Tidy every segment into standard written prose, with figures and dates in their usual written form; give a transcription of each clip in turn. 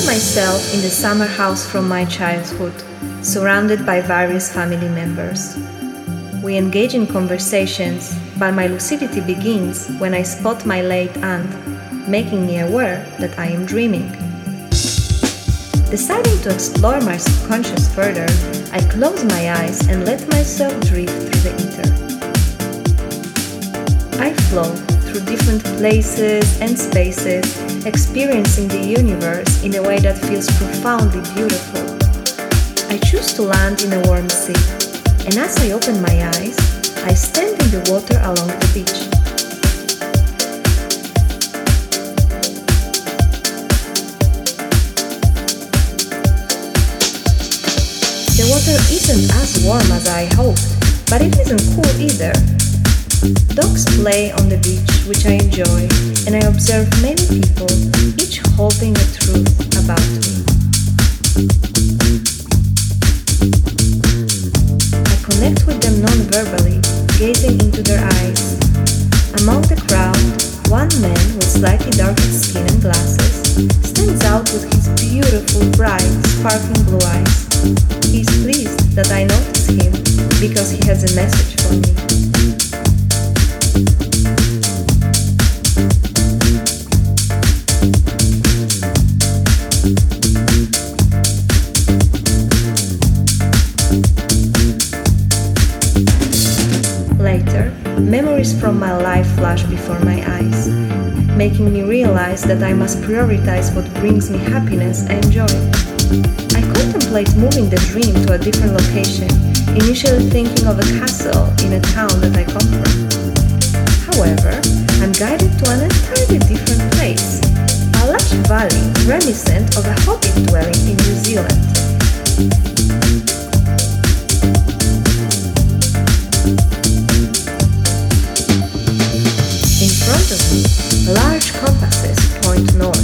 myself in the summer house from my childhood, surrounded by various family members. We engage in conversations, but my lucidity begins when I spot my late aunt, making me aware that I am dreaming. Deciding to explore my subconscious further, I close my eyes and let myself drift through the ether. I float through different places and spaces, experiencing the universe in a way that feels profoundly beautiful. I choose to land in a warm sea, and as I open my eyes, I stand in the water along the beach. The water isn't as warm as I hoped, but it isn't cool either. Dogs play on the beach, which I enjoy, and I observe many people, each holding a truth about me. I connect with them non-verbally, gazing into their eyes. Among the crowd, one man with slightly darker skin and glasses stands out with his beautiful, bright, sparkling blue eyes. He is pleased that I notice him because he has a message for me. Later, memories from my life flash before my eyes, making me realize that I must prioritize what brings me happiness and joy. I contemplate moving the dream to a different location, initially thinking of a castle in a town that I come from. However, I'm guided to an entirely different place, a lush valley reminiscent of a hobbit dwelling in New Zealand. In front of me, large compasses point north.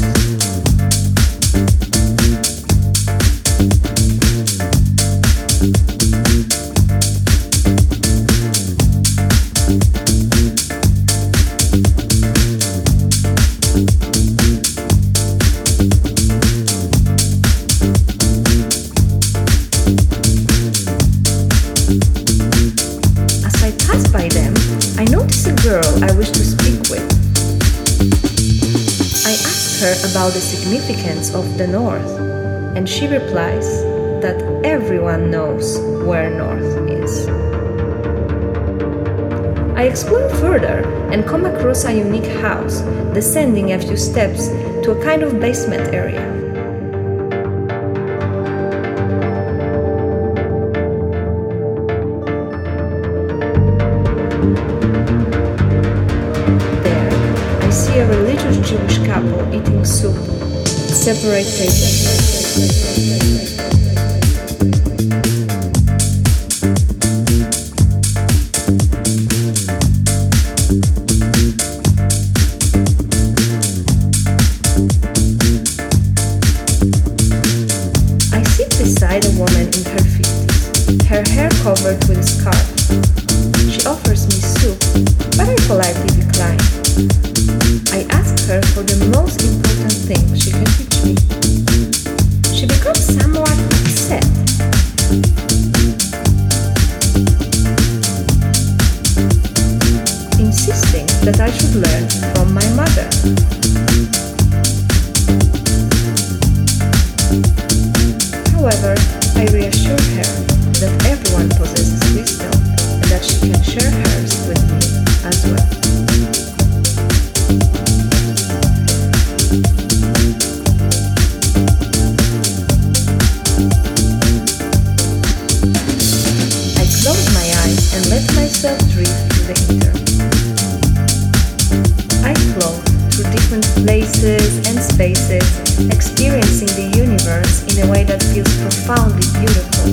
As I pass by them, I notice a girl I wish to speak with. I ask her about the significance of the North, and she replies that everyone knows where North is. I explore further and come across a unique house, descending a few steps to a kind of basement area. I see a religious Jewish couple eating soup at separate tables. I sit beside a woman in her 50s, her hair covered with a scarf. She offers me soup, but I politely decline. I ask her for the most important thing she can teach me. She becomes somewhat upset. Insisting that I should learn from my mother. However, I reassure her that everyone possesses wisdom and that she can share hers with me as well. I close my eyes and let myself drift through the ether. I float through different places and spaces, experiencing the universe in a way that feels profoundly beautiful.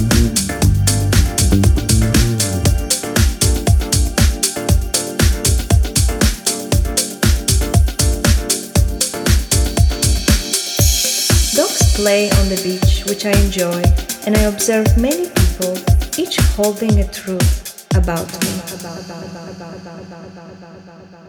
Dogs play on the beach, which I enjoy, and I observe many people, each holding a truth about me.